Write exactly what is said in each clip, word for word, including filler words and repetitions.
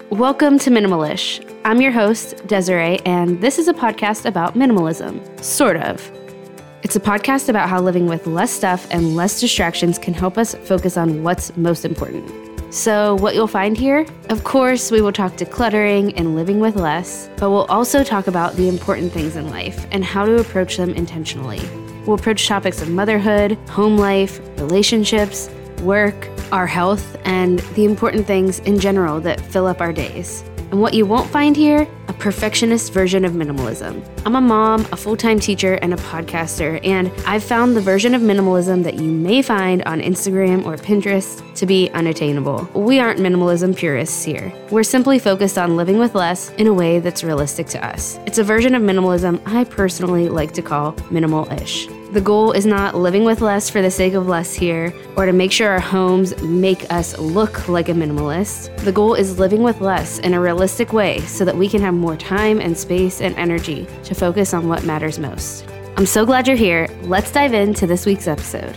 Welcome to Minimalish. I'm your host, Desiree, and this is a podcast about minimalism. Sort of. It's a podcast about how living with less stuff and less distractions can help us focus on what's most important. So what you'll find here? Of course, we will talk decluttering and living with less, but we'll also talk about the important things in life and how to approach them intentionally. We'll approach topics of motherhood, home life, relationships, work, our health, and the important things in general that fill up our days. And what you won't find here? A perfectionist version of minimalism. I'm a mom, a full-time teacher, and a podcaster, and I've found the version of minimalism that you may find on Instagram or Pinterest to be unattainable. We aren't minimalism purists here. We're simply focused on living with less in a way that's realistic to us. It's a version of minimalism I personally like to call minimal-ish. The goal is not living with less for the sake of less here, or to make sure our homes make us look like a minimalist. The goal is living with less in a realistic way so that we can have more time and space and energy to focus on what matters most. I'm so glad you're here. Let's dive into this week's episode.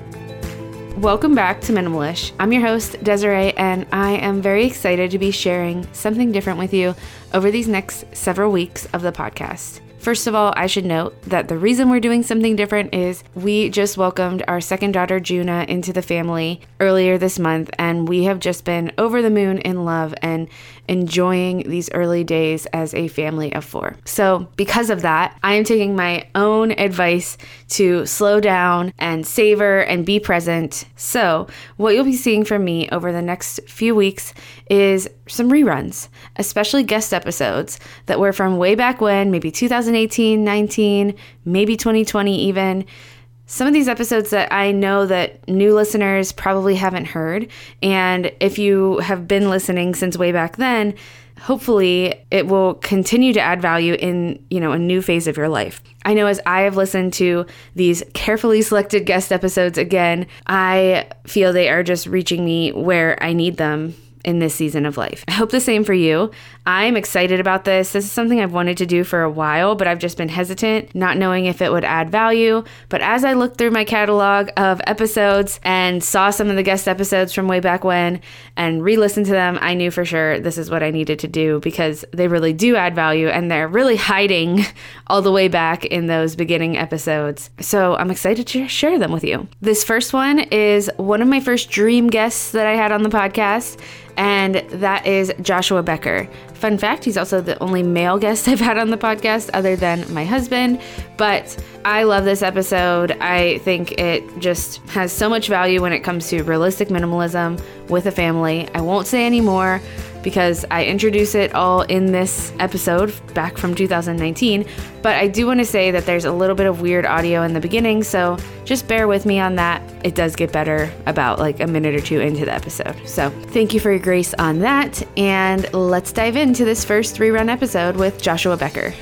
Welcome back to Minimalish. I'm your host, Desiree, and I am very excited to be sharing something different with you over these next several weeks of the podcast. First of all, I should note that the reason we're doing something different is we just welcomed our second daughter, Juna, into the family earlier this month, and we have just been over the moon in love and enjoying these early days as a family of four. So because of that, I am taking my own advice to slow down and savor and be present. So what you'll be seeing from me over the next few weeks is some reruns, especially guest episodes that were from way back when, maybe two thousand eighteen, nineteen, maybe twenty twenty even. Some of these episodes that I know that new listeners probably haven't heard. And if you have been listening since way back then, hopefully it will continue to add value in, you know, a new phase of your life. I know as I have listened to these carefully selected guest episodes again, I feel they are just reaching me where I need them in this season of life. I hope the same for you. I'm excited about this. This is something I've wanted to do for a while, but I've just been hesitant, not knowing if it would add value. But as I looked through my catalog of episodes and saw some of the guest episodes from way back when and re-listened to them, I knew for sure this is what I needed to do because they really do add value and they're really hiding all the way back in those beginning episodes. So I'm excited to share them with you. This first one is one of my first dream guests that I had on the podcast, and that is Joshua Becker. Fun fact, he's also the only male guest I've had on the podcast other than my husband, but I love this episode. I think it just has so much value when it comes to realistic minimalism with a family. I won't say any more because I introduce it all in this episode back from two thousand nineteen, but I do want to say that there's a little bit of weird audio in the beginning, so just bear with me on that. It does get better about like a minute or two into the episode. So thank you for your grace on that, and let's dive into this first rerun episode with Joshua Becker.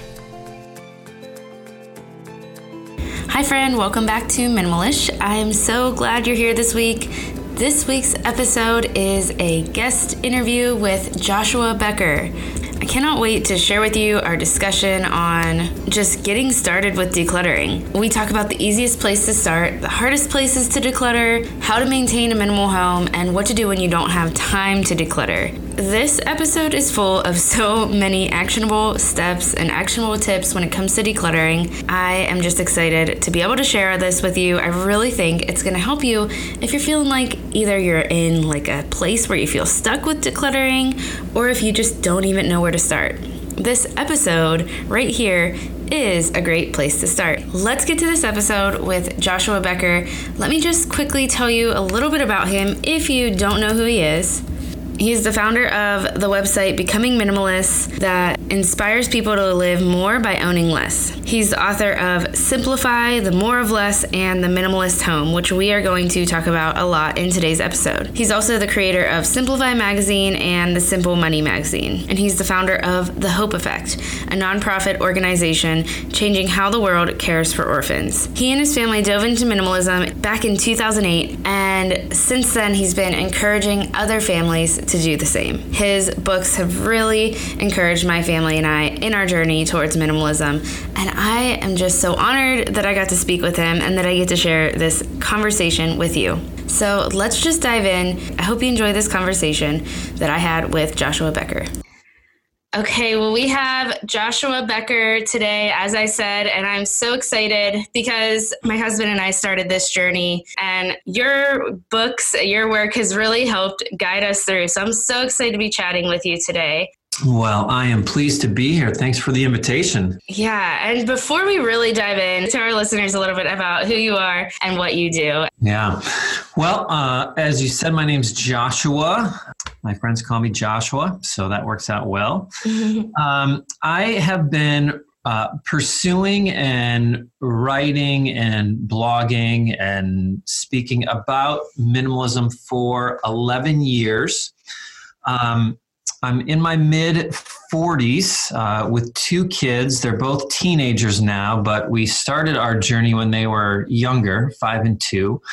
Hi friend, welcome back to Minimalish. I am so glad you're here this week. This week's episode is a guest interview with Joshua Becker. I cannot wait to share with you our discussion on just getting started with decluttering. We talk about the easiest place to start, the hardest places to declutter, how to maintain a minimal home, and what to do when you don't have time to declutter. This episode is full of so many actionable steps and actionable tips when it comes to decluttering. I am just excited to be able to share this with you. I really think it's going to help you if you're feeling like either you're in like a place where you feel stuck with decluttering, or if you just don't even know where to start. This episode right here is a great place to start. Let's get to this episode with Joshua Becker. Let me just quickly tell you a little bit about him if you don't know who he is. He's the founder of the website Becoming Minimalist that inspires people to live more by owning less. He's the author of Simplify, The More of Less, and The Minimalist Home, which we are going to talk about a lot in today's episode. He's also the creator of Simplify Magazine and the Simple Money Magazine. And he's the founder of The Hope Effect, a nonprofit organization changing how the world cares for orphans. He and his family dove into minimalism back in two thousand eight, and since then he's been encouraging other families to do the same. His books have really encouraged my family and I in our journey towards minimalism, and I am just so honored that I got to speak with him and that I get to share this conversation with you. So let's just dive in. I hope you enjoy this conversation that I had with Joshua Becker. Okay, well, we have Joshua Becker today, as I said, and I'm so excited because my husband and I started this journey, and your books, your work has really helped guide us through. So I'm so excited to be chatting with you today. Well, I am pleased to be here. Thanks for the invitation. Yeah. And before we really dive in, to our listeners a little bit about who you are and what you do. Yeah. Well, uh, as you said, my name's Joshua. My friends call me Joshua, so that works out well. um, I have been uh, pursuing and writing and blogging and speaking about minimalism for eleven years. Um, I'm in my mid forties uh, with two kids. They're both teenagers now, but we started our journey when they were younger, five and two.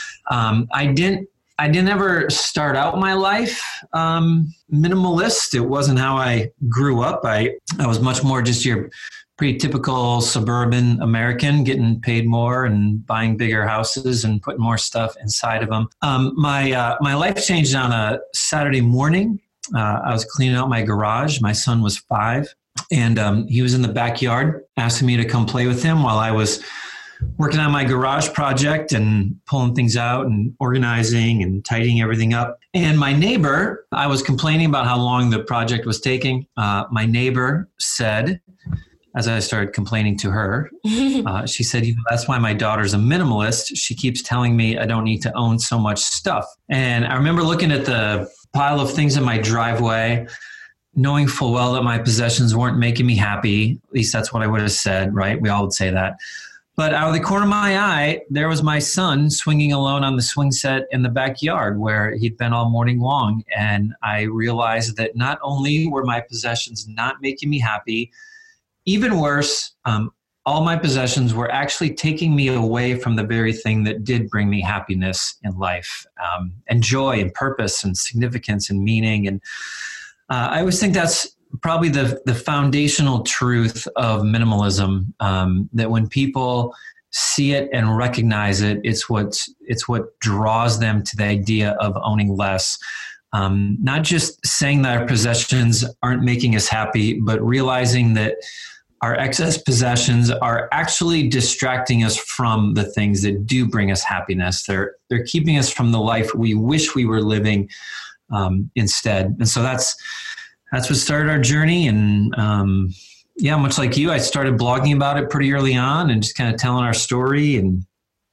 Um, I didn't I didn't ever start out my life um, minimalist. It wasn't how I grew up. I, I was much more just your pretty typical suburban American, getting paid more and buying bigger houses and putting more stuff inside of them. Um, my uh, my life changed on a Saturday morning. Uh, I was cleaning out my garage. My son was five, and um, he was in the backyard asking me to come play with him while I was working on my garage project and pulling things out and organizing and tidying everything up. And my neighbor, I was complaining about how long the project was taking. Uh, my neighbor said, as I started complaining to her, uh, she said, you know, that's why my daughter's a minimalist. She keeps telling me I don't need to own so much stuff. And I remember looking at the pile of things in my driveway, knowing full well that my possessions weren't making me happy. At least that's what I would have said, right? We all would say that. But out of the corner of my eye, there was my son swinging alone on the swing set in the backyard where he'd been all morning long. And I realized that not only were my possessions not making me happy, even worse, um, all my possessions were actually taking me away from the very thing that did bring me happiness in life, um, and joy and purpose and significance and meaning. And uh, I always think that's probably the, the foundational truth of minimalism, um, that when people see it and recognize it, it's what, it's what draws them to the idea of owning less. Um, not just saying that our possessions aren't making us happy, but realizing that our excess possessions are actually distracting us from the things that do bring us happiness. They're, they're keeping us from the life we wish we were living um, instead. And so that's, That's what started our journey. And um, yeah, much like you, I started blogging about it pretty early on and just kind of telling our story, and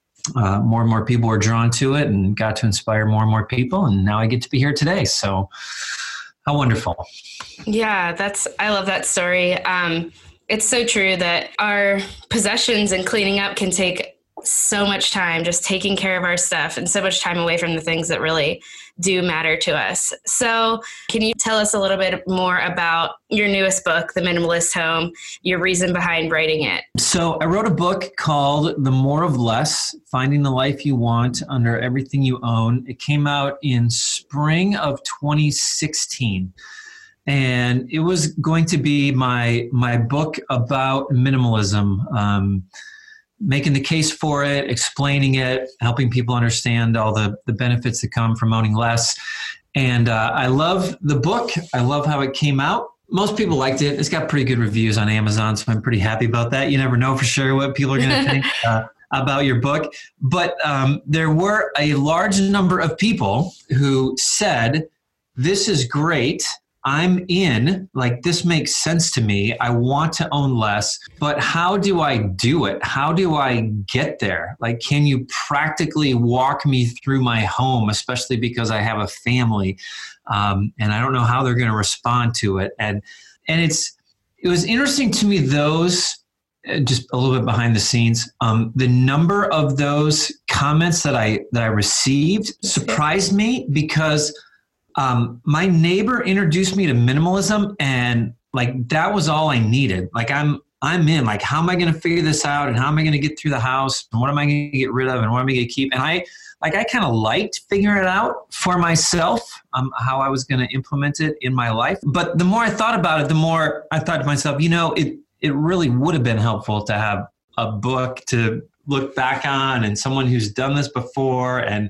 uh, more and more people were drawn to it and got to inspire more and more people. And now I get to be here today. So how wonderful. Yeah, that's, I love that story. Um, it's so true that our possessions and cleaning up can take so much time, just taking care of our stuff, and so much time away from the things that really do matter to us. So can you tell us a little bit more about your newest book, The Minimalist Home, your reason behind writing it? So I wrote a book called The More of Less, Finding the Life You Want Under Everything You Own. It came out in spring of twenty sixteen. And it was going to be my, my book about minimalism, um, making the case for it, explaining it, helping people understand all the, the benefits that come from owning less. And uh, I love the book. I love how it came out. Most people liked it. It's got pretty good reviews on Amazon, so I'm pretty happy about that. You never know for sure what people are going to think uh, about your book. But um, there were a large number of people who said, this is great. I'm in, like, this makes sense to me. I want to own less, but how do I do it? How do I get there? Like, can you practically walk me through my home, especially because I have a family, um, and I don't know how they're going to respond to it. And, and it's, it was interesting to me, those, just a little bit behind the scenes, um, the number of those comments that I, that I received surprised me, because Um, my neighbor introduced me to minimalism, and like, that was all I needed. Like, I'm, I'm in, like, how am I going to figure this out? And how am I going to get through the house? And what am I going to get rid of? And what am I going to keep? And I, like, I kind of liked figuring it out for myself, um, how I was going to implement it in my life. But the more I thought about it, the more I thought to myself, you know, it, it really would have been helpful to have a book to look back on, and someone who's done this before, and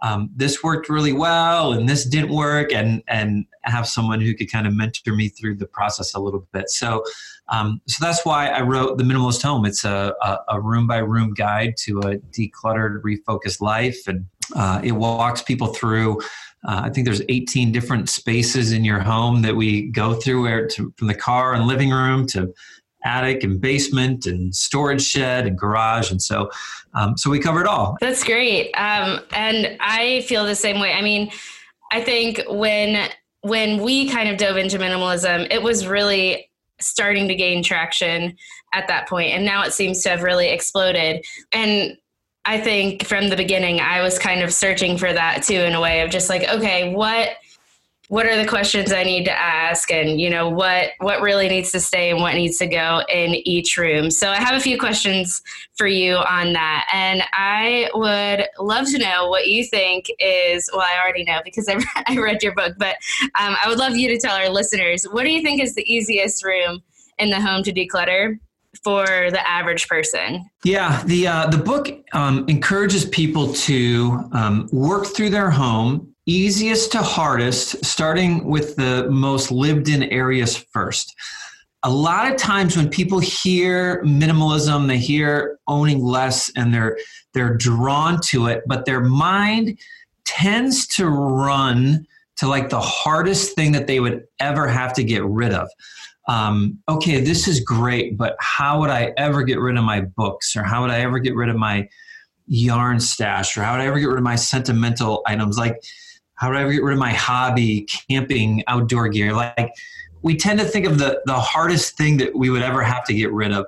um, this worked really well and this didn't work, and and have someone who could kind of mentor me through the process a little bit. So um, so that's why I wrote The Minimalist Home. It's a, a, a room by room guide to a decluttered, refocused life. And uh, it walks people through, uh, I think there's eighteen different spaces in your home that we go through, where to, from the car and living room to attic and basement and storage shed and garage. And so, um, so we cover it all. That's great. Um, and I feel the same way. I mean, I think when, when we kind of dove into minimalism, it was really starting to gain traction at that point. And now it seems to have really exploded. And I think from the beginning, I was kind of searching for that too, in a way of just like, okay, what, what are the questions I need to ask? And, you know, what, what really needs to stay and what needs to go in each room. So I have a few questions for you on that. And I would love to know what you think is, well, I already know because I, I read your book, but um, I would love you to tell our listeners, what do you think is the easiest room in the home to declutter for the average person? Yeah, the uh, the book um, encourages people to um, work through their home, easiest to hardest, starting with the most lived in areas first. A lot of times when people hear minimalism, they hear owning less and they're they're drawn to it, but their mind tends to run to like the hardest thing that they would ever have to get rid of. Um, okay, this is great, but how would I ever get rid of my books? Or how would I ever get rid of my yarn stash? Or how would I ever get rid of my sentimental items? Like, how would I ever get rid of my hobby, camping, outdoor gear? Like, we tend to think of the, the hardest thing that we would ever have to get rid of.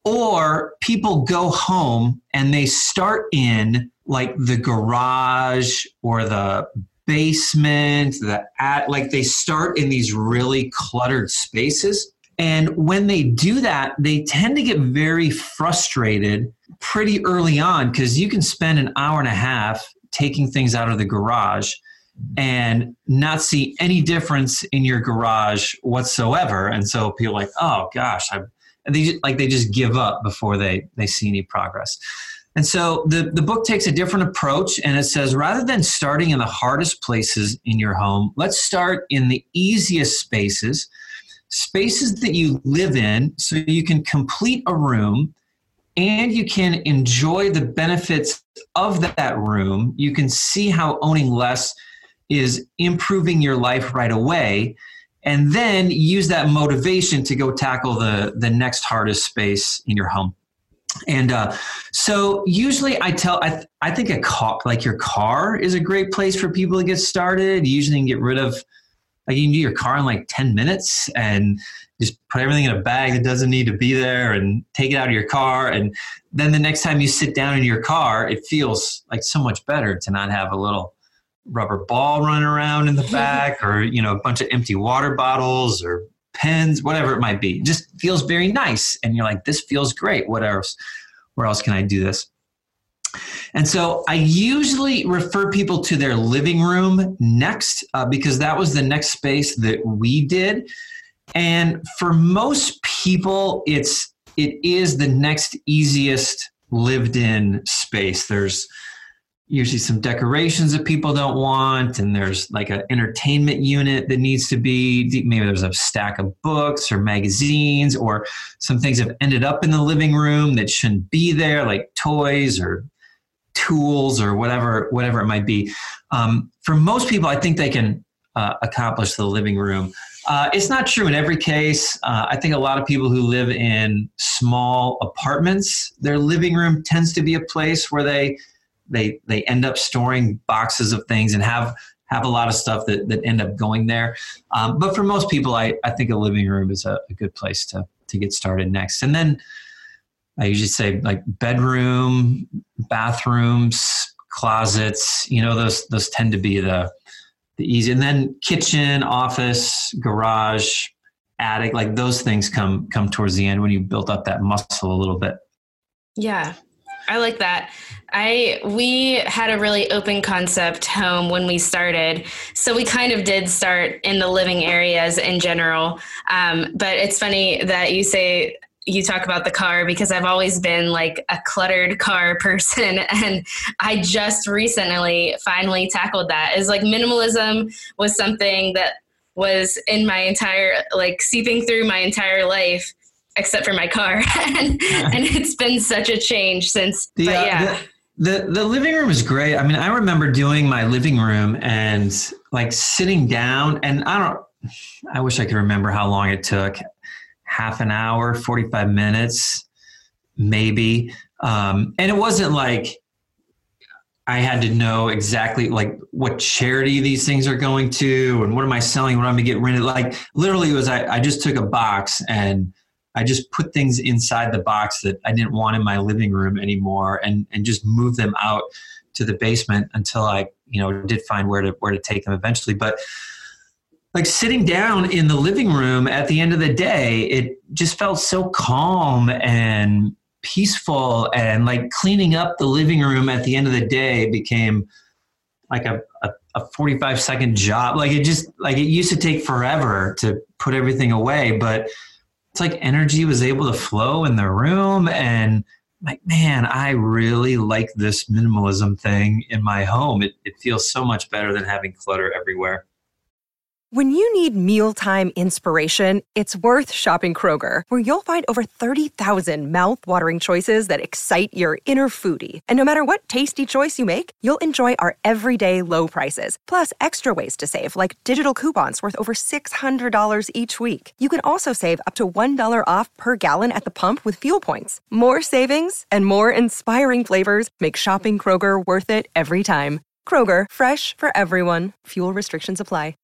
Or people go home and they start in like the garage or the basement, the at, like they start in these really cluttered spaces. And when they do that, they tend to get very frustrated pretty early on, because you can spend an hour and a half taking things out of the garage and not see any difference in your garage whatsoever. And so people are like, oh gosh, I, and they just, like they just give up before they, they see any progress. And so the, the book takes a different approach, and it says, rather than starting in the hardest places in your home, let's start in the easiest spaces, spaces that you live in, so you can complete a room and you can enjoy the benefits of that room. You can see how owning less is improving your life right away, and then use that motivation to go tackle the, the next hardest space in your home. And uh, so usually I tell, I, th- I think a car, like your car is a great place for people to get started. You usually can get rid of, like you can do your car in like ten minutes and just put everything in a bag that doesn't need to be there and take it out of your car. And then the next time you sit down in your car, it feels like so much better to not have a little rubber ball running around in the back, or, you know, a bunch of empty water bottles or pens, whatever it might be. It just feels very nice. And you're like, this feels great. What else? Where else can I do this? And so I usually refer people to their living room next, uh, because that was the next space that we did. And for most people, it's, it is the next easiest lived in space. There's usually some decorations that people don't want, and there's like an entertainment unit that needs to be, maybe there's a stack of books or magazines, or some things have ended up in the living room that shouldn't be there, like toys or tools or whatever, whatever it might be. Um, for most people, I think they can uh, accomplish the living room. Uh, it's not true in every case. Uh, I think a lot of people who live in small apartments, their living room tends to be a place where they They they end up storing boxes of things and have have a lot of stuff that, that end up going there. Um, but for most people, I, I think a living room is a, a good place to to get started next. And then I usually say like bedroom, bathrooms, closets, you know, those those tend to be the the easy. And then kitchen, office, garage, attic, like those things come come towards the end when you built up that muscle a little bit. Yeah. I like that. I, we had a really open concept home when we started. So we kind of did start in the living areas in general. Um, but it's funny that you say you talk about the car, because I've always been like a cluttered car person. And I just recently finally tackled that. Is like minimalism was something that was in my entire, like seeping through my entire life, except for my car. and, and it's been such a change since, the, but uh, yeah. The, the, the living room is great. I mean, I remember doing my living room and like sitting down, and I don't, I wish I could remember how long it took. Half an hour, forty-five minutes, maybe. Um, and it wasn't like I had to know exactly like what charity these things are going to and what am I selling, what I'm going to get rid of. Like literally it was, I, I just took a box and I just put things inside the box that I didn't want in my living room anymore, and, and just moved them out to the basement until I, you know, did find where to, where to take them eventually. But like sitting down in the living room at the end of the day, it just felt so calm and peaceful, and like cleaning up the living room at the end of the day became like a, a, a forty-five second job. Like it just, like it used to take forever to put everything away, but it's like energy was able to flow in the room, and like, man, I really like this minimalism thing in my home. It, it feels so much better than having clutter everywhere. When you need mealtime inspiration, it's worth shopping Kroger, where you'll find over thirty thousand mouth-watering choices that excite your inner foodie. And no matter what tasty choice you make, you'll enjoy our everyday low prices, plus extra ways to save, like digital coupons worth over six hundred dollars each week. You can also save up to one dollar off per gallon at the pump with fuel points. More savings and more inspiring flavors make shopping Kroger worth it every time. Kroger, fresh for everyone. Fuel restrictions apply.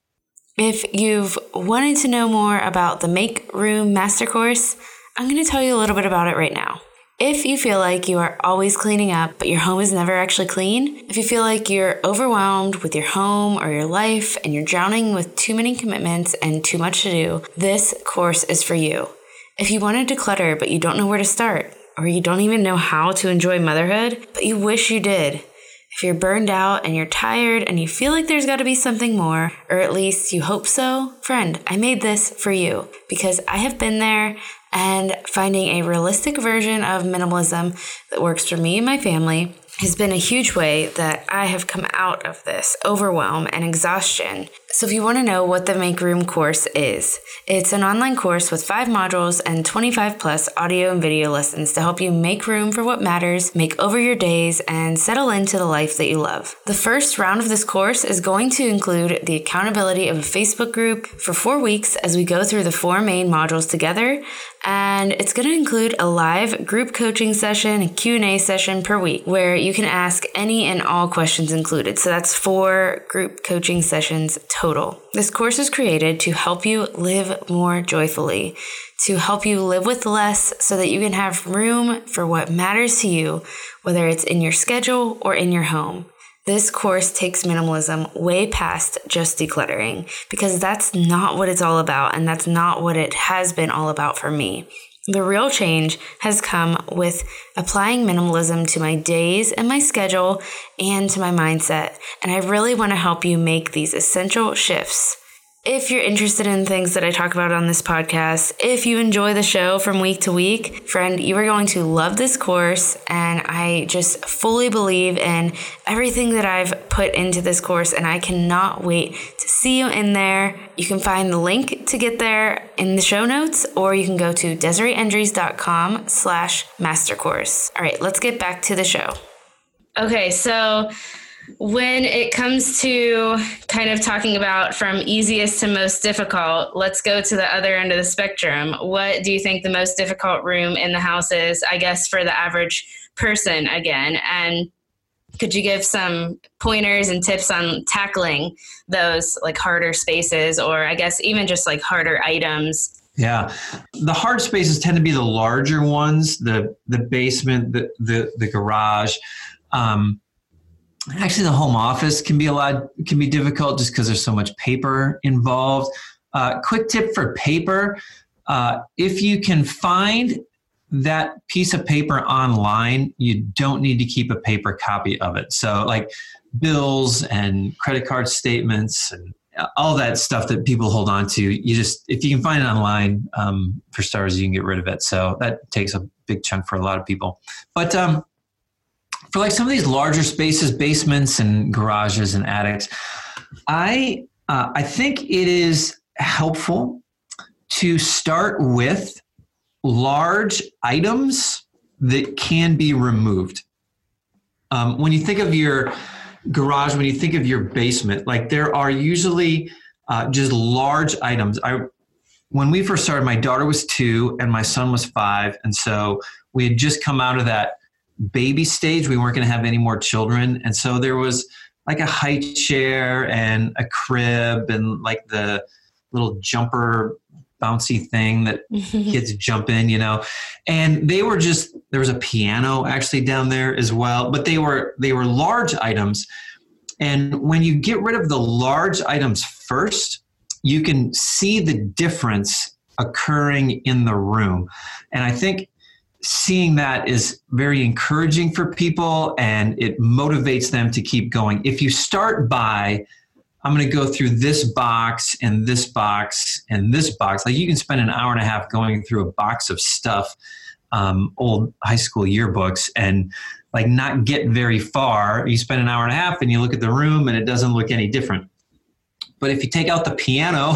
If you've wanted to know more about the Make Room Master Course, I'm going to tell you a little bit about it right now. If you feel like you are always cleaning up, but your home is never actually clean, if you feel like you're overwhelmed with your home or your life and you're drowning with too many commitments and too much to do, this course is for you. If you want to declutter, but you don't know where to start, or you don't even know how to enjoy motherhood, but you wish you did, if you're burned out and you're tired and you feel like there's got to be something more, or at least you hope so, friend, I made this for you because I have been there, and finding a realistic version of minimalism that works for me and my family has been a huge way that I have come out of this overwhelm and exhaustion. So if you want to know what the Make Room course is, it's an online course with five modules and twenty-five plus audio and video lessons to help you make room for what matters, make over your days, and settle into the life that you love. The first round of this course is going to include the accountability of a Facebook group for four weeks as we go through the four main modules together, and it's going to include a live group coaching session and Q and A session per week where you can ask any and all questions included. So that's four group coaching sessions total. This course is created to help you live more joyfully, to help you live with less so that you can have room for what matters to you, whether it's in your schedule or in your home. This course takes minimalism way past just decluttering, because that's not what it's all about, and that's not what it has been all about for me. The real change has come with applying minimalism to my days and my schedule and to my mindset, and I really want to help you make these essential shifts. If you're interested in things that I talk about on this podcast, if you enjoy the show from week to week, friend, you are going to love this course, and I just fully believe in everything that I've put into this course, and I cannot wait to see you in there. You can find the link to get there in the show notes, or you can go to DesireeEndries.com slash mastercourse. All right, let's get back to the show. Okay, so when it comes to kind of talking about from easiest to most difficult, let's go to the other end of the spectrum. What do you think the most difficult room in the house is, I guess, for the average person again? And could you give some pointers and tips on tackling those like harder spaces, or I guess even just like harder items? Yeah. The hard spaces tend to be the larger ones, the the basement, the the, the garage. Um, Actually, the home office can be a lot, can be difficult just because there's so much paper involved. Uh, quick tip for paper. Uh, if you can find that piece of paper online, you don't need to keep a paper copy of it. So like bills and credit card statements and all that stuff that people hold on to, you just, if you can find it online, um, for starters, you can get rid of it. So that takes a big chunk for a lot of people. But um, for like some of these larger spaces, basements and garages and attics, I uh, I think it is helpful to start with large items that can be removed. Um, when you think of your garage, when you think of your basement, like there are usually uh, just large items. I, when we first started, my daughter was two and my son was five. And so we had just come out of that baby stage. We weren't going to have any more children. And so there was like a high chair and a crib and like the little jumper bouncy thing that kids jump in, you know, and they were just, there was a piano actually down there as well, but they were, they were large items. And when you get rid of the large items first, you can see the difference occurring in the room. And I think seeing that is very encouraging for people and it motivates them to keep going. If you start by, I'm going to go through this box and this box and this box. Like you can spend an hour and a half going through a box of stuff, um, old high school yearbooks, and like not get very far. You spend an hour and a half and you look at the room and it doesn't look any different. But if you take out the piano,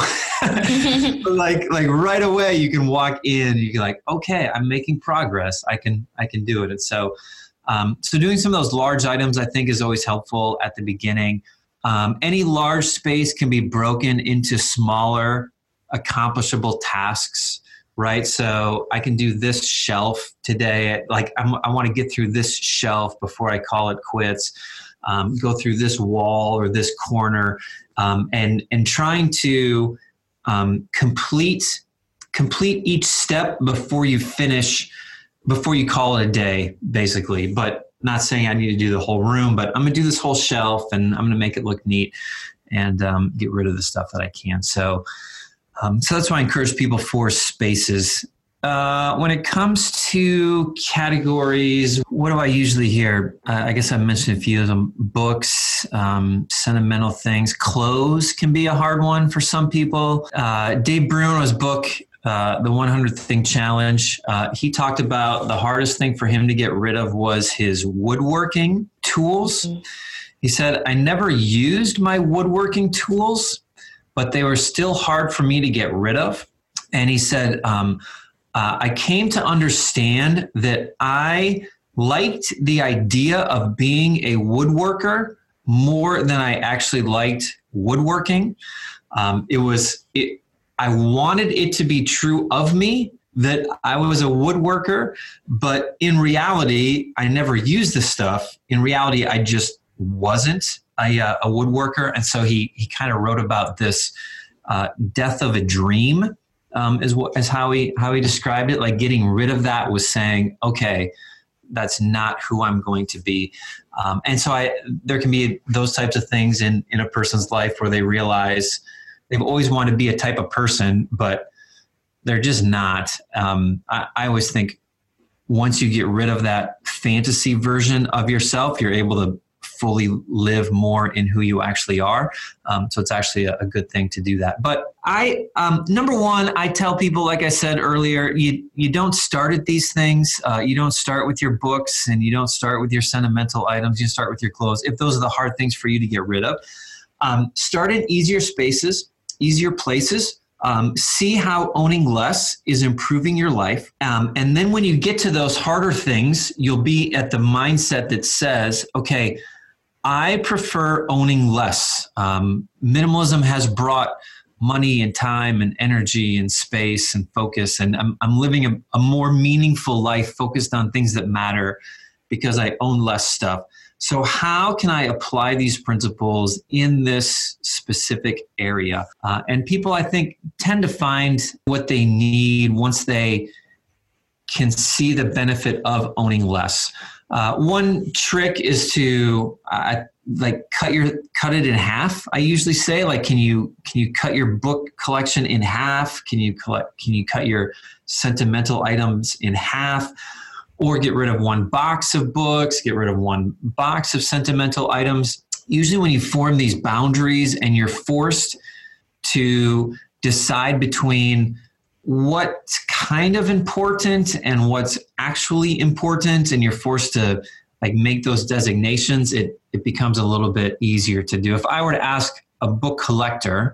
like like right away you can walk in. You can like, okay, I'm making progress. I can I can do it. And so um, so doing some of those large items I think is always helpful at the beginning. Um, any large space can be broken into smaller, accomplishable tasks, right? So I can do this shelf today. Like I'm, I want to get through this shelf before I call it quits. Um, go through this wall or this corner, um, and and trying to um, complete complete each step before you finish, before you call it a day, basically. But not saying I need to do the whole room, but I'm going to do this whole shelf and I'm going to make it look neat and um, get rid of the stuff that I can. So, um, so that's why I encourage people for spaces. Uh, when it comes to categories, what do I usually hear? Uh, I guess I mentioned a few of them. Books, um, sentimental things, clothes can be a hard one for some people. Uh, Dave Bruno's book, Uh, the one hundred thing challenge. Uh, he talked about the hardest thing for him to get rid of was his woodworking tools. Mm-hmm. He said, I never used my woodworking tools, but they were still hard for me to get rid of. And he said, um, uh, I came to understand that I liked the idea of being a woodworker more than I actually liked woodworking. Um, it was, it, I wanted it to be true of me that I was a woodworker, but in reality, I never used the stuff. In reality, I just wasn't a, uh, a woodworker. And so he he kind of wrote about this uh, death of a dream, um, is what is how he how he described it. Like getting rid of that was saying, okay, that's not who I'm going to be. Um, and so I there can be those types of things in in a person's life where they realize they've always wanted to be a type of person, but they're just not. Um, I, I always think once you get rid of that fantasy version of yourself, you're able to fully live more in who you actually are. Um, so it's actually a, a good thing to do that. But I, um, number one, I tell people, like I said earlier, you you don't start at these things. Uh, you don't start with your books and you don't start with your sentimental items. You start with your clothes. If those are the hard things for you to get rid of, um, start in easier spaces, easier places. Um, see how owning less is improving your life. Um, and then when you get to those harder things, you'll be at the mindset that says, okay, I prefer owning less. Um, minimalism has brought money and time and energy and space and focus. And I'm, I'm living a, a more meaningful life focused on things that matter because I own less stuff. So how can I apply these principles in this specific area? Uh, and people, I think, tend to find what they need once they can see the benefit of owning less. Uh, one trick is to uh, like cut your cut it in half. I usually say, like, can you can you cut your book collection in half? Can you collect? Can you cut your sentimental items in half? Or get rid of one box of books, get rid of one box of sentimental items. usually when you form these boundaries and you're forced to decide between what's kind of important and what's actually important, and you're forced to like make those designations, it, it becomes a little bit easier to do. If I were to ask a book collector,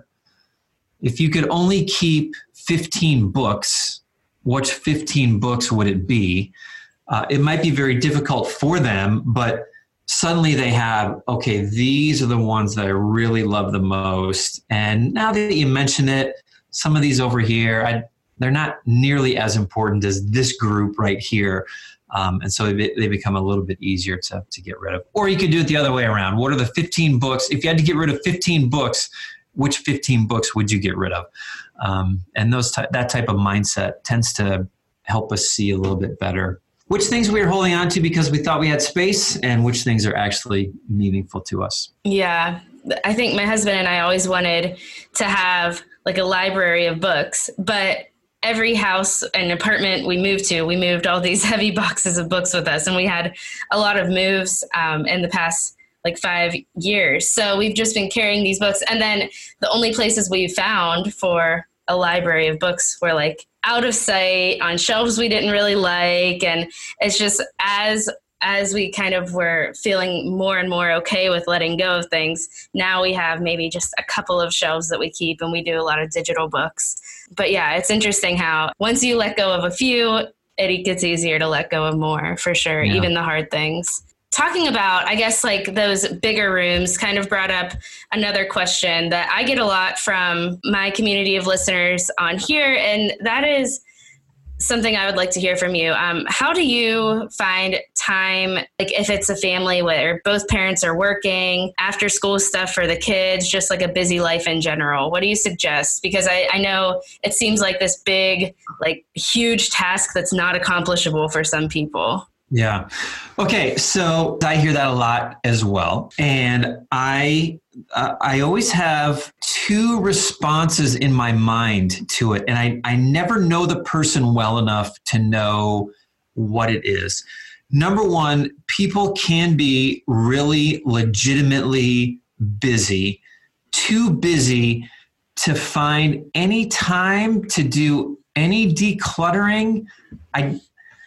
if you could only keep fifteen books, which fifteen books would it be? Uh, it might be very difficult for them, but suddenly they have, okay, these are the ones that I really love the most. And now that you mention it, some of these over here, I, they're not nearly as important as this group right here. Um, and so they, they become a little bit easier to, to get rid of. Or you could do it the other way around. What are the fifteen books? If you had to get rid of fifteen books, which fifteen books would you get rid of? Um, and those ty- that type of mindset tends to help us see a little bit better which things we were holding on to because we thought we had space and which things are actually meaningful to us. Yeah. I think my husband and I always wanted to have like a library of books, but every house and apartment we moved to, we moved all these heavy boxes of books with us. And we had a lot of moves um, in the past like five years. So we've just been carrying these books. And then the only places we found for a library of books were like out of sight on shelves we didn't really like. And it's just as as we kind of were feeling more and more okay with letting go of things, now we have maybe just a couple of shelves that we keep, and we do a lot of digital books. But yeah, it's interesting how once you let go of a few, it gets easier to let go of more, for sure, yeah. Even the hard things. Talking about, I guess, like those bigger rooms kind of brought up another question that I get a lot from my community of listeners on here, and that is something I would like to hear from you. Um, how do you find time, like if it's a family where both parents are working, after school stuff for the kids, just like a busy life in general? What do you suggest? Because I, I know it seems like this big, like huge task that's not accomplishable for some people. Yeah. Okay. So I hear that a lot as well. And I, uh, I always have two responses in my mind to it. And I, I never know the person well enough to know what it is. Number one, people can be really legitimately busy, too busy to find any time to do any decluttering. I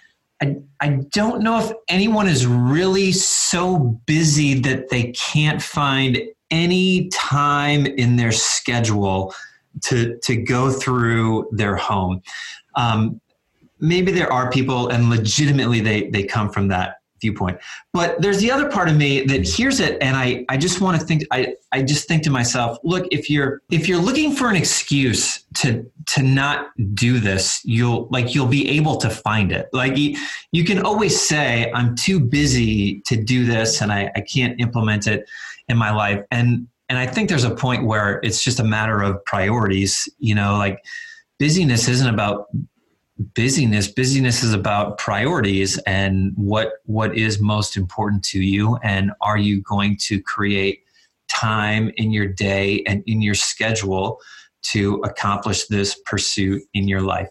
I, I don't know if anyone is really so busy that they can't find any time in their schedule to, to go through their home. Um, maybe there are people, and legitimately they, they come from that viewpoint. But there's the other part of me that hears it, and I, I just want to think, I, I just think to myself, look, if you're if you're looking for an excuse to to not do this, you'll like you'll be able to find it. Like you, you can always say, I'm too busy to do this and I, I can't implement it in my life. And and I think there's a point where it's just a matter of priorities. You know, like busyness isn't about busyness. Busyness is about priorities and what what is most important to you, and are you going to create time in your day and in your schedule to accomplish this pursuit in your life.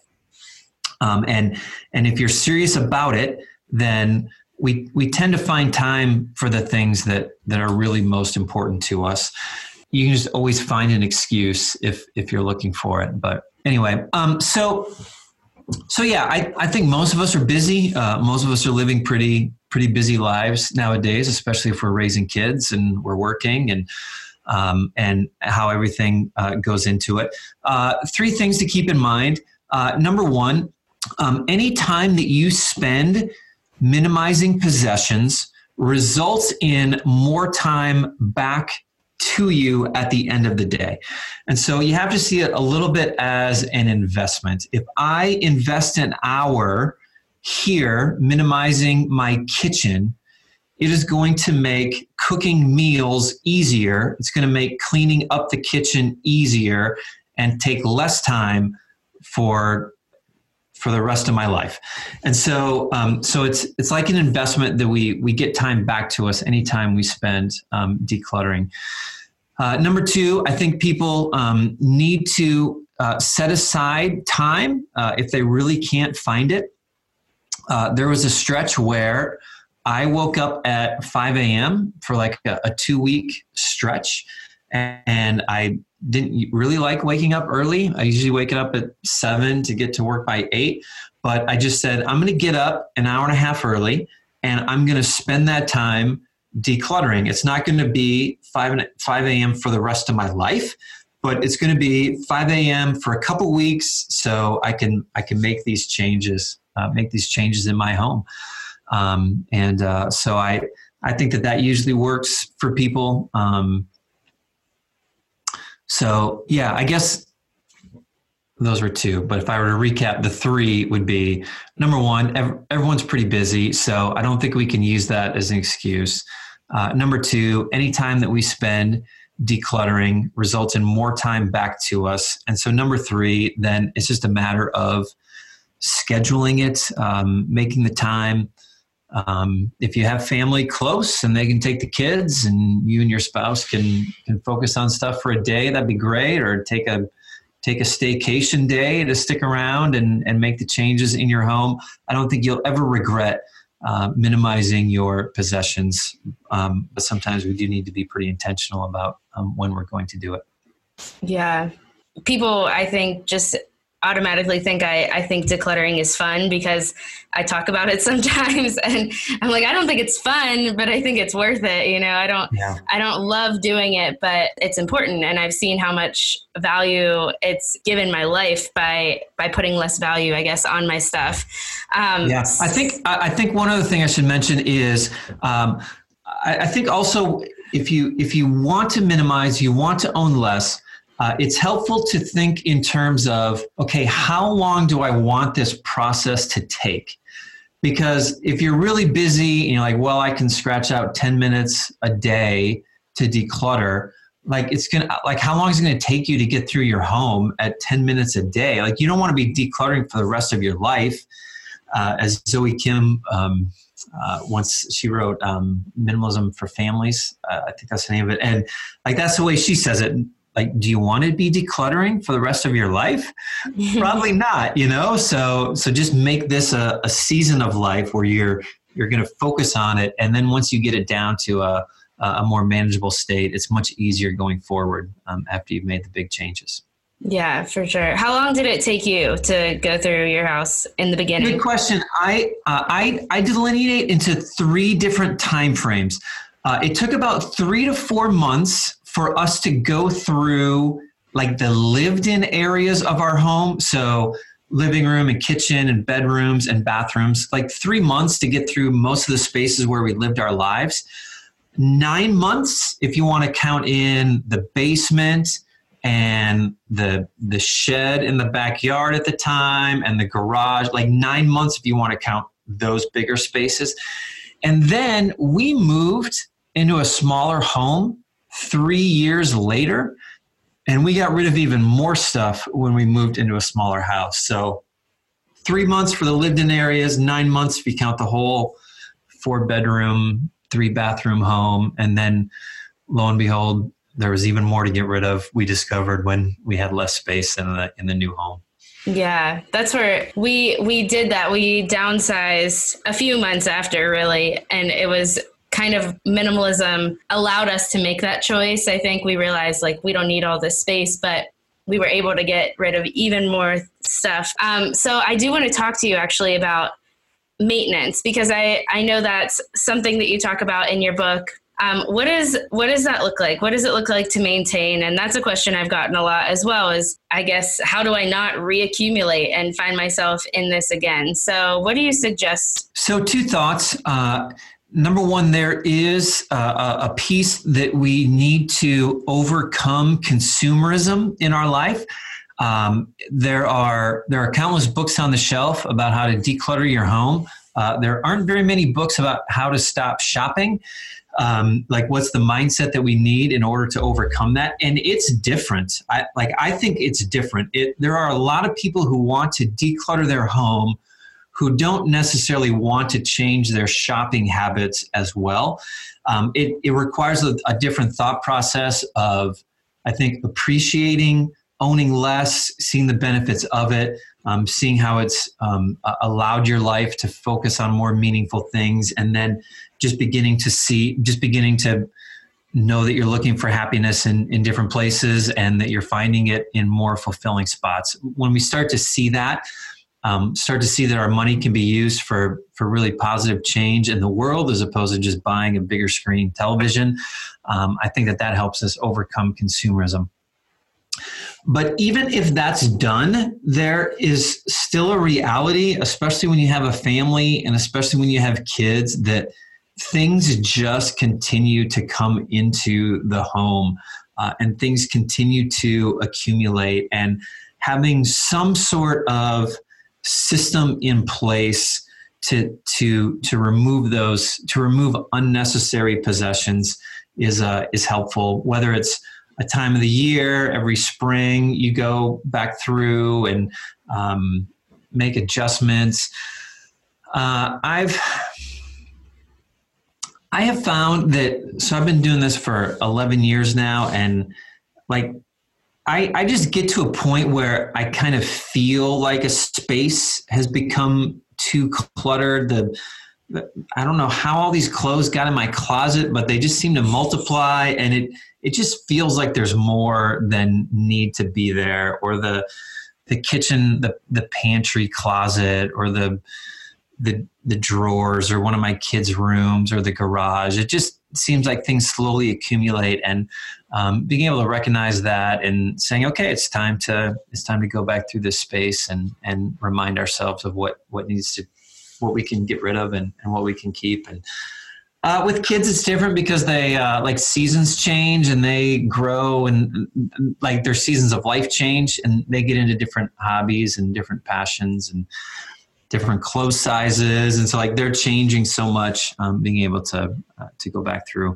Um, and and if you're serious about it, then we we tend to find time for the things that that are really most important to us. You can just always find an excuse if if you're looking for it. But anyway, um, so. So yeah, I, I think most of us are busy. Uh, most of us are living pretty pretty busy lives nowadays, especially if we're raising kids and we're working and um, and how everything uh, goes into it. Uh, three things to keep in mind. Uh, number one, um, any time that you spend minimizing possessions results in more time back to you at the end of the day. And so you have to see it a little bit as an investment. If I invest an hour here minimizing my kitchen, it is going to make cooking meals easier. It's going to make cleaning up the kitchen easier and take less time for for the rest of my life. And so um, so it's it's like an investment that we we get time back to us anytime we spend um, decluttering. Uh, number two, I think people um, need to uh, set aside time uh, if they really can't find it. Uh, there was a stretch where I woke up at five a.m. for like a, a two week stretch. And I didn't really like waking up early. I usually wake up at seven to get to work by eight. But I just said, I'm going to get up an hour and a half early, and I'm going to spend that time decluttering. It's not going to be five a.m. for the rest of my life, but it's going to be five a.m. for a couple weeks, so I can I can make these changes, uh, make these changes in my home. Um, and uh, so I I think that that usually works for people. Um, So yeah, I guess those were two. But if I were to recap, the three would be, number one, ev- everyone's pretty busy, so I don't think we can use that as an excuse. Uh, number two, any time that we spend decluttering results in more time back to us. And so number three, then it's just a matter of scheduling it, um, making the time. Um, if you have family close and they can take the kids and you and your spouse can, can focus on stuff for a day, that'd be great. Or take a, take a staycation day to stick around and, and make the changes in your home. I don't think you'll ever regret uh, minimizing your possessions. Um, but sometimes we do need to be pretty intentional about um, when we're going to do it. Yeah. People, I think, just automatically think I, I think decluttering is fun because I talk about it sometimes, and I'm like, I don't think it's fun, but I think it's worth it. You know, I don't, yeah. I don't love doing it, but it's important. And I've seen how much value it's given my life by, by putting less value, I guess, on my stuff. Um, yeah. I think, I think one other thing I should mention is, um, I, I think also if you, if you want to minimize, you want to own less, Uh, it's helpful to think in terms of, okay, how long do I want this process to take? Because if you're really busy and you're like, well, I can scratch out ten minutes a day to declutter, like it's going to, like how long is it going to take you to get through your home at ten minutes a day? Like you don't want to be decluttering for the rest of your life. Uh, as Zoe Kim, um, uh, once she wrote um, Minimalism for Families, uh, I think that's the name of it. And like, that's the way she says it. Like, do you want to be decluttering for the rest of your life? Probably not, you know? So, so just make this a, a season of life where you're, you're going to focus on it. And then once you get it down to a, a more manageable state, it's much easier going forward um, after you've made the big changes. Yeah, for sure. How long did it take you to go through your house in the beginning? Good question. I, uh, I, I delineate into three different time frames. Uh, it took about three to four months for us to go through like the lived in areas of our home. So living room and kitchen and bedrooms and bathrooms, like three months to get through most of the spaces where we lived our lives. Nine months, if you want to count in the basement and the, the shed in the backyard at the time and the garage, like nine months if you want to count those bigger spaces. And then we moved into a smaller home three years later, and we got rid of even more stuff when we moved into a smaller house. So three months for the lived-in areas, nine months if you count the whole four-bedroom, three-bathroom home, and then lo and behold, there was even more to get rid of. We discovered when we had less space in the in the new home. Yeah, that's where we we did that. We downsized a few months after, really, and it was kind of minimalism allowed us to make that choice. I think we realized like we don't need all this space, but we were able to get rid of even more stuff. Um, so I do want to talk to you actually about maintenance, because I, I know that's something that you talk about in your book. Um, what is, what does that look like? What does it look like to maintain? And that's a question I've gotten a lot as well, is I guess, how do I not reaccumulate and find myself in this again? So what do you suggest? So two thoughts. Uh, Number one, there is a, a piece that we need to overcome consumerism in our life. Um, there are there are countless books on the shelf about how to declutter your home. Uh, there aren't very many books about how to stop shopping. Um, like what's the mindset that we need in order to overcome that? And it's different. I, like I think it's different. It, there are a lot of people who want to declutter their home who don't necessarily want to change their shopping habits as well. Um, it, it requires a, a different thought process of, I think, appreciating owning less, seeing the benefits of it, um, seeing how it's um, allowed your life to focus on more meaningful things, and then just beginning to see, just beginning to know that you're looking for happiness in, in different places and that you're finding it in more fulfilling spots. When we start to see that, um, start to see that our money can be used for, for really positive change in the world as opposed to just buying a bigger screen television, um, I think that that helps us overcome consumerism. But even if that's done, there is still a reality, especially when you have a family and especially when you have kids, that things just continue to come into the home uh, and things continue to accumulate, and having some sort of system in place to to to remove those, to remove unnecessary possessions is uh, is helpful. Whether it's a time of the year, every spring you go back through and um, make adjustments. Uh, I've I have found that, so I've been doing this for eleven years now, and like, I, I just get to a point where I kind of feel like a space has become too cluttered. The, the I don't know how all these clothes got in my closet, but they just seem to multiply, and it, it just feels like there's more than need to be there, or the, the kitchen, the, the pantry closet, or the, the the drawers, or one of my kids' rooms, or the garage. It just seems like things slowly accumulate, and um, being able to recognize that and saying, okay, it's time to it's time to go back through this space and and remind ourselves of what what needs to what we can get rid of and, and what we can keep. And uh, with kids, it's different because they uh, like seasons change and they grow, and like their seasons of life change, and they get into different hobbies and different passions and different clothes sizes. And so like they're changing so much, um, being able to, uh, to go back through.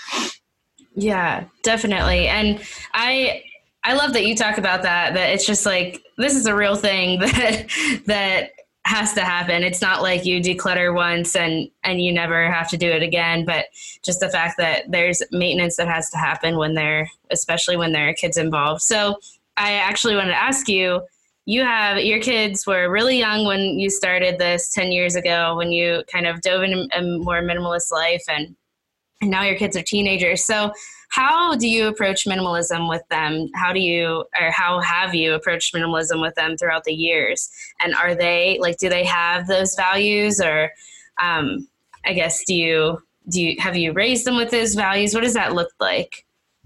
Yeah, definitely. And I, I love that you talk about that, that it's just like, this is a real thing that, that has to happen. It's not like you declutter once and, and you never have to do it again, but just the fact that there's maintenance that has to happen when they're, especially when there are kids involved. So I actually wanted to ask you, You have, your kids were really young when you started this ten years ago, when you kind of dove into a more minimalist life, and, and now your kids are teenagers. So how do you approach minimalism with them? How do you, or how have you approached minimalism with them throughout the years? And are they, like, do they have those values, or um, I guess, do you, do you, have you raised them with those values? What does that look like?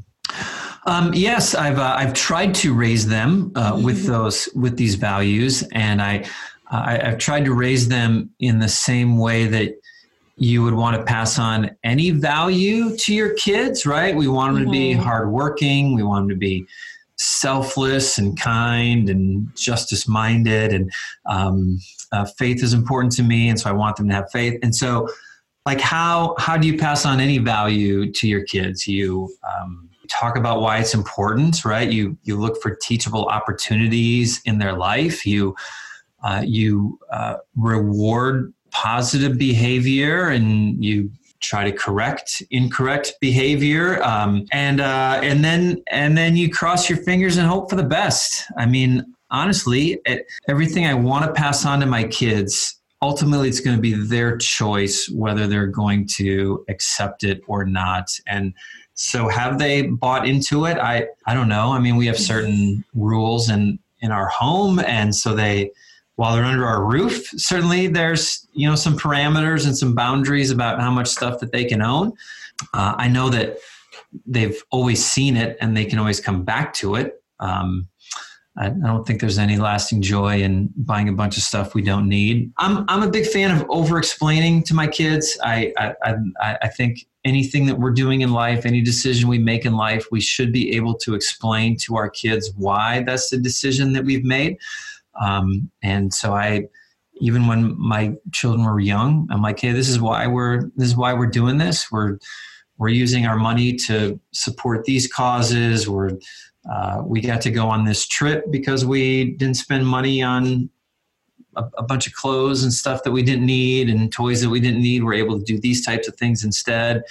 Um, yes, I've uh, I've tried to raise them uh, with those with these values, and I, I I've tried to raise them in the same way that you would want to pass on any value to your kids, right? We want them mm-hmm. to be hardworking. We want them to be selfless and kind and justice minded, and um, uh, faith is important to me, and so I want them to have faith. And so, like, how how do you pass on any value to your kids? You um, talk about why it's important, right? You you look for teachable opportunities in their life. You uh, you uh, reward positive behavior, and you try to correct incorrect behavior, um, and uh, and then and then you cross your fingers and hope for the best. I mean, honestly, it, everything I want to pass on to my kids, ultimately, it's going to be their choice whether they're going to accept it or not. And so have they bought into it? I, I don't know. I mean, we have certain rules in, in our home. And so they, while they're under our roof, certainly there's, you know, some parameters and some boundaries about how much stuff that they can own. Uh, I know that they've always seen it and they can always come back to it. Um, I don't think there's any lasting joy in buying a bunch of stuff we don't need. I'm I'm a big fan of over-explaining to my kids. I I I, I think anything that we're doing in life, any decision we make in life, we should be able to explain to our kids why that's the decision that we've made. Um, and so I, even when my children were young, I'm like, hey, this is why we're this is why we're doing this. We're we're using our money to support these causes. We're Uh, we got to go on this trip because we didn't spend money on a, a bunch of clothes and stuff that we didn't need and toys that we didn't need. We're able to do these types of things instead.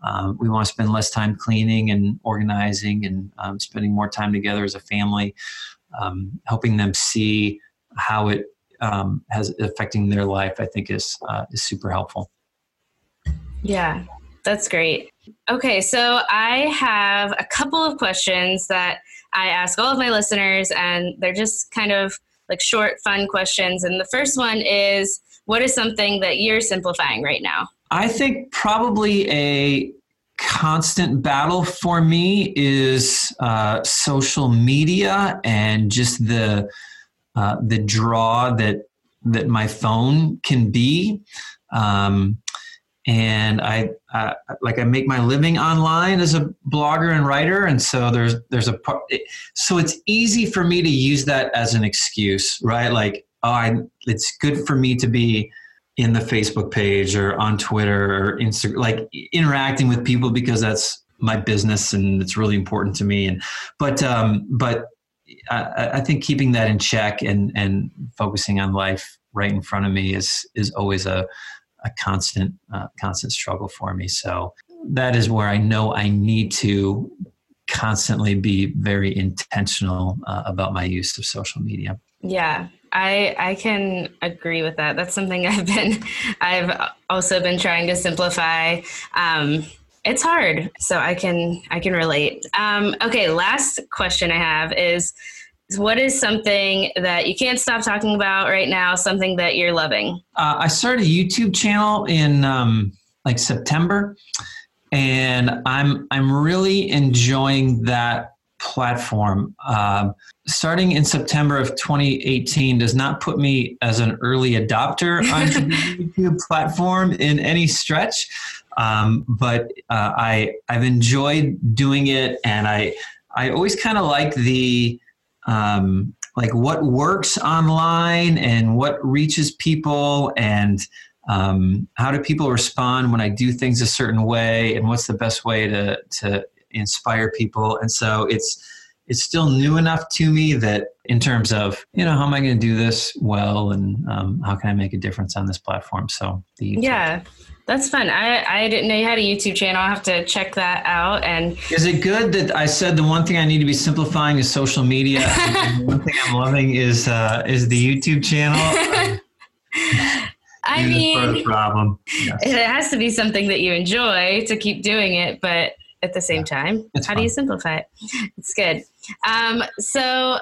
Um, we want to spend less time cleaning and organizing and um, spending more time together as a family, um, helping them see how it um, has affecting their life, I think is uh, is super helpful. Yeah, that's great. Okay, so I have a couple of questions that I ask all of my listeners, and they're just kind of like short, fun questions. And the first one is, what is something that you're simplifying right now? I think probably a constant battle for me is uh, social media and just the uh, the draw that that my phone can be. Um, and I uh, like I make my living online as a blogger and writer, and so there's there's a part. So it's easy for me to use that as an excuse, right? Like, oh, I it's good for me to be in the Facebook page or on Twitter or Instagram, like interacting with people because that's my business and it's really important to me. And, but, um, but I, I think keeping that in check and, and focusing on life right in front of me is, is always a, a constant, uh, constant struggle for me. So that is where I know I need to constantly be very intentional uh, about my use of social media. Yeah. I I can agree with that. That's something I've been, I've also been trying to simplify. Um, it's hard, so I can I can relate. Um, okay, last question I have is, what is something that you can't stop talking about right now? Something that you're loving? Uh, I started a YouTube channel in um, like September, and I'm I'm really enjoying that platform. Um, starting in September of twenty eighteen does not put me as an early adopter onto the YouTube platform in any stretch. Um, but uh, I, I've enjoyed doing it, and I, I always kind of like the, um, like what works online and what reaches people, and um, how do people respond when I do things a certain way, and what's the best way to, to inspire people. And so it's it's still new enough to me that in terms of, you know, how am I going to do this well, and um, how can I make a difference on this platform? So the YouTube. Yeah, that's fun. I, I didn't know you had a YouTube channel. I'll have to check that out. And is it good that I said the one thing I need to be simplifying is social media? And the one thing I'm loving is uh, is the YouTube channel. I mean, problem. Yes. It has to be something that you enjoy to keep doing it, but at the same yeah, time, how fun. do you simplify it? It's good. Um, so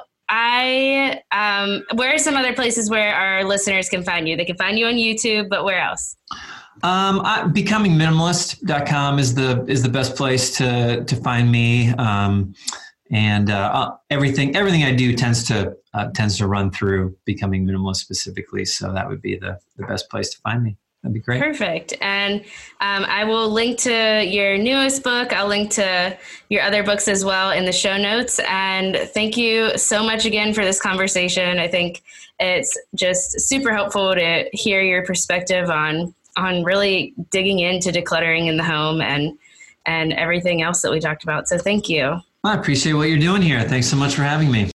I, um, where are some other places where our listeners can find you? They can find you on YouTube, but where else? Um, I, becoming minimalist dot com is the, is the best place to, to find me. Um, and, uh, everything, everything I do tends to, uh, tends to run through Becoming Minimalist specifically. So that would be the, the best place to find me. That'd be great. Perfect. And um, I will link to your newest book. I'll link to your other books as well in the show notes. And thank you so much again for this conversation. I think it's just super helpful to hear your perspective on on really digging into decluttering in the home and and everything else that we talked about. So thank you. I appreciate what you're doing here. Thanks so much for having me.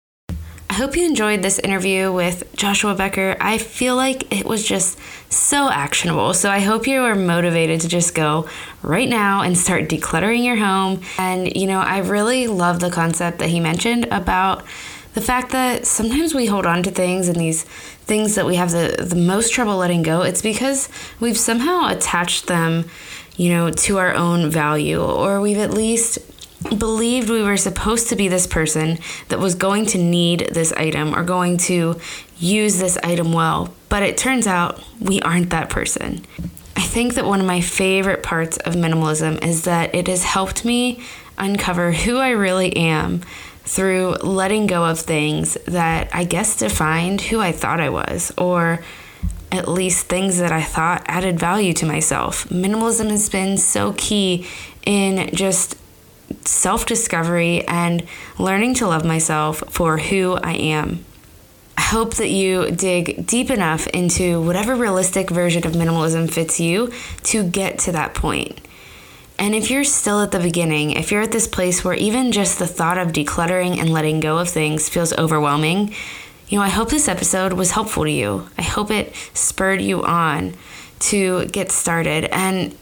I hope you enjoyed this interview with Joshua Becker. I feel like it was just so actionable. So I hope you are motivated to just go right now and start decluttering your home. And, you know, I really love the concept that he mentioned about the fact that sometimes we hold on to things, and these things that we have the, the most trouble letting go, it's because we've somehow attached them, you know, to our own value, or we've at least believed we were supposed to be this person that was going to need this item or going to use this item well, but it turns out we aren't that person. I think that one of my favorite parts of minimalism is that it has helped me uncover who I really am through letting go of things that I guess defined who I thought I was, or at least things that I thought added value to myself. Minimalism has been so key in just self-discovery and learning to love myself for who I am. I hope that you dig deep enough into whatever realistic version of minimalism fits you to get to that point. And if you're still at the beginning, if you're at this place where even just the thought of decluttering and letting go of things feels overwhelming, you know, I hope this episode was helpful to you. I hope it spurred you on to get started. And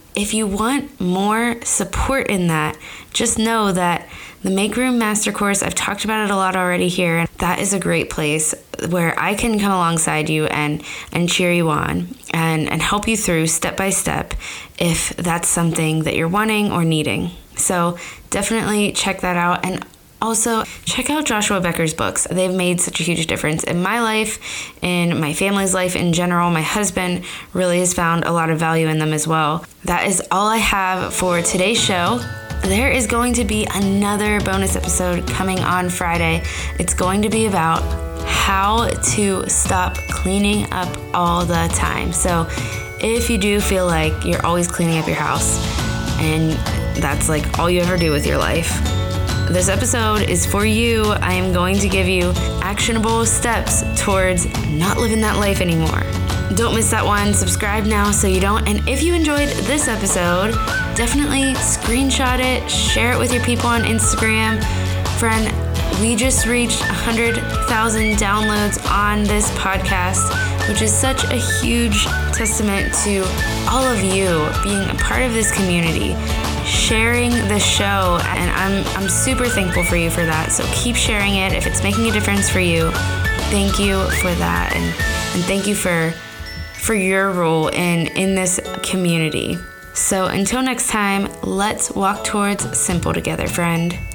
if you want more support in that, just know that the Make Room Master Course, I've talked about it a lot already here, and that is a great place where I can come alongside you and, and cheer you on and, and help you through step by step if that's something that you're wanting or needing. So definitely check that out. And also, check out Joshua Becker's books. They've made such a huge difference in my life, in my family's life in general. My husband really has found a lot of value in them as well. That is all I have for today's show. There is going to be another bonus episode coming on Friday. It's going to be about how to stop cleaning up all the time. So if you do feel like you're always cleaning up your house and that's like all you ever do with your life, this episode is for you. I am going to give you actionable steps towards not living that life anymore. Don't miss that one. Subscribe now so you don't. And if you enjoyed this episode, definitely screenshot it, share it with your people on Instagram. Friend, we just reached one hundred thousand downloads on this podcast, which is such a huge testament to all of you being a part of this community, sharing the show, and I'm I'm super thankful for you for that. So keep sharing it if it's making a difference for you. Thank you for that, and and thank you for for your role in in this community. So until next time, let's walk towards simple together, friend.